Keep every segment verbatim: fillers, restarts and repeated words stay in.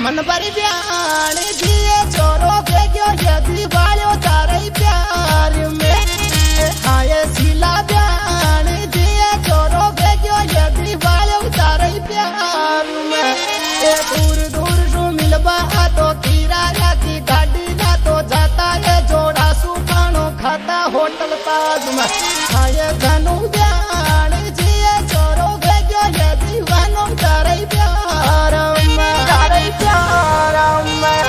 मन भर ब्यान दिए छोरो भेजो यदि वालो तारे प्यार में आए सिला ब्यान दिए छोरो भेजो यदि वालो तारे प्यार में दूर दूर सु मिलबा तो किराया की गाड़ी ना तो जाता है जोड़ा सुखानो खाता होटल ताज में आए धनु ब्यान दिए छोरो भेजो यदि वालो तारे प्यार में तारे प्यार में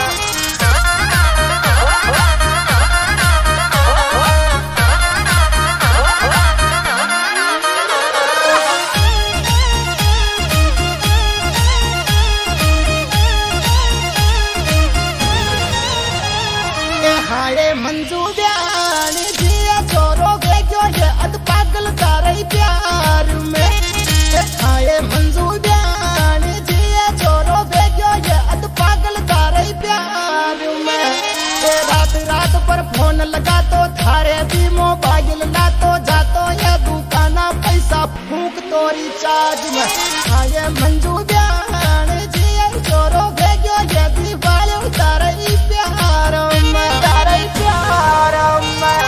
हाय मंजू ब्यान दिया छोरो भेजो ये अद पागल तारे प्यार में हाय मंजू ब्यान दिया छोरो भेजो ये अद पागल तारे प्यार में रात रात पर फोन लगा तो थारे भी मोबाइल ला तो जातो या दुकाना पैसा फूक तोरी चार्ज में हाय मंजू ब्यान दिया छोरो भेजो ये भी वाले तारे प्यार में तारे प्यार में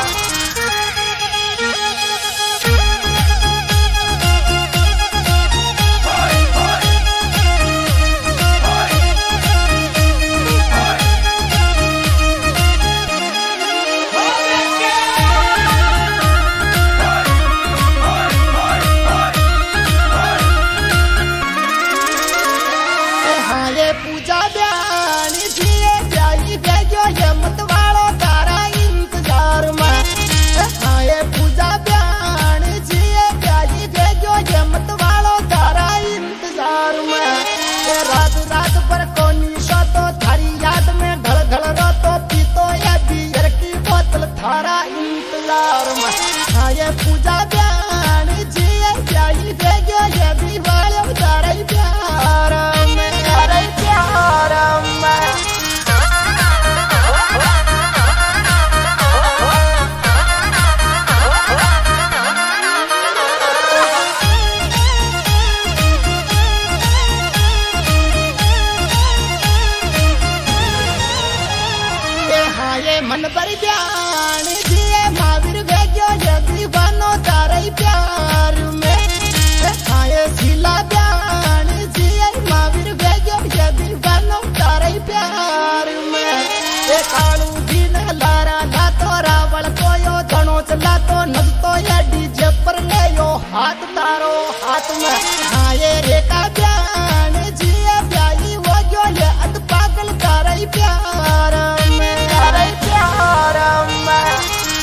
पूजा ब्यान दिए जाई भेजो ये मत वालो तारा इंतजार में हाय पूजा ब्यान दिए जाई भेजो ये मत वालो तारा इंतजार में रात रात पर कोनी सो तो थारी याद में ढल ढल रो तो पीतो या बियर की बोतल थारा इंतजार में हाय पूजा ब्यान दिए जाई भेजो ये भी वालो तारा प्यार में तारा प्यार में हाय मन पर ब्यान दिए महावीर भेजो यदि बनो तारे प्यार में हाय सिला ब्यान दिए महावीर भेजो यदि बनो तारे प्यार में कालू भी न लारा ला तो रावल को यो धनो चला तो नच तो या डीजे पर ले यो हाथ तारो हाथ में हाय रेखा ब्यान जिए प्याई वो जो ये अद पागल तारे प्यार में तारे प्यार में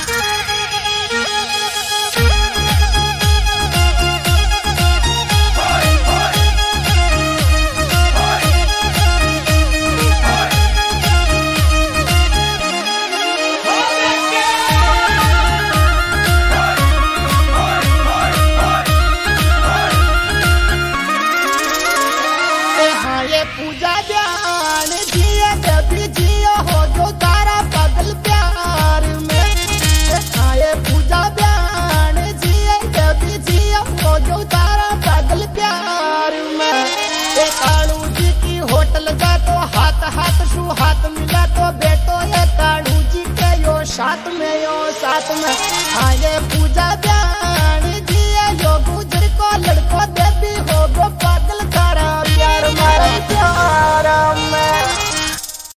पूजा ब्यान जिए कभी जियो हो जो तारा पागल प्यार में हाय पूजा ब्यान जिए कभी जियो हो जो तारा पागल प्यार में कालू जी की होटल जा तो हाथ हाथ सु हाथ मिला तो